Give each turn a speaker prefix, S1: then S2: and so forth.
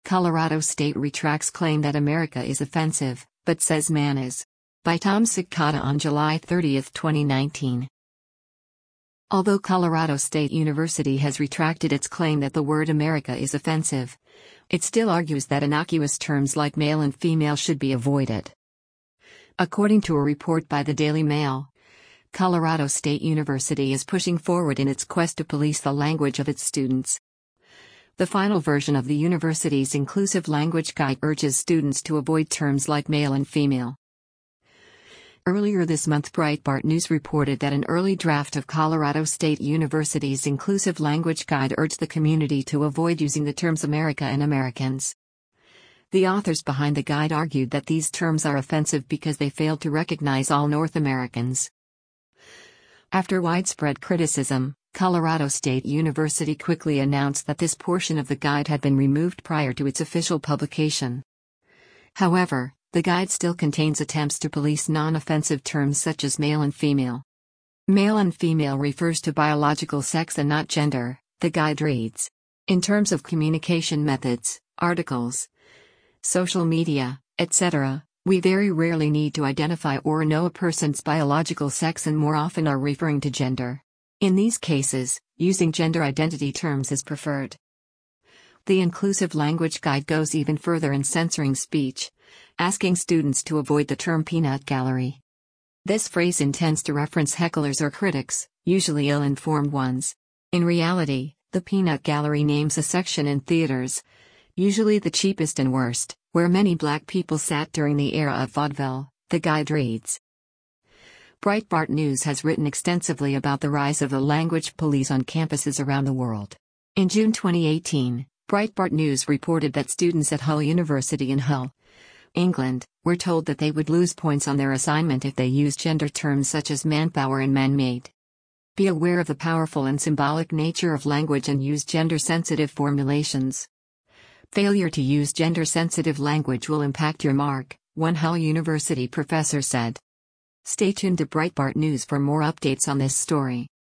S1: Colorado State retracts claim that America is offensive, but says man is. By Tom Cicada on July 30, 2019. Although Colorado State University has retracted its claim that the word America is offensive, it still argues that innocuous terms like male and female should be avoided. According to a report by the Daily Mail, Colorado State University is pushing forward in its quest to police the language of its students. The final version of the university's inclusive language guide urges students to avoid terms like male and female. Earlier this month, Breitbart News reported that an early draft of Colorado State University's inclusive language guide urged the community to avoid using the terms America and Americans. The authors behind the guide argued that these terms are offensive because they failed to recognize all North Americans. After widespread criticism, Colorado State University quickly announced that this portion of the guide had been removed prior to its official publication. However, the guide still contains attempts to police non-offensive terms such as male and female. Male and female refers to biological sex and not gender, the guide reads. In terms of communication methods, articles, social media, etc., we very rarely need to identify or know a person's biological sex and more often are referring to gender. In these cases, using gender identity terms is preferred. The Inclusive Language Guide goes even further in censoring speech, asking students to avoid the term peanut gallery. This phrase intends to reference hecklers or critics, usually ill-informed ones. In reality, the peanut gallery names a section in theaters, usually the cheapest and worst, where many black people sat during the era of vaudeville, the guide reads. Breitbart News has written extensively about the rise of the language police on campuses around the world. In June 2018, Breitbart News reported that students at Hull University in Hull, England, were told that they would lose points on their assignment if they used gender terms such as manpower and man-made. Be aware of the powerful and symbolic nature of language and use gender-sensitive formulations. Failure to use gender-sensitive language will impact your mark, one Hull University professor said. Stay tuned to Breitbart News for more updates on this story.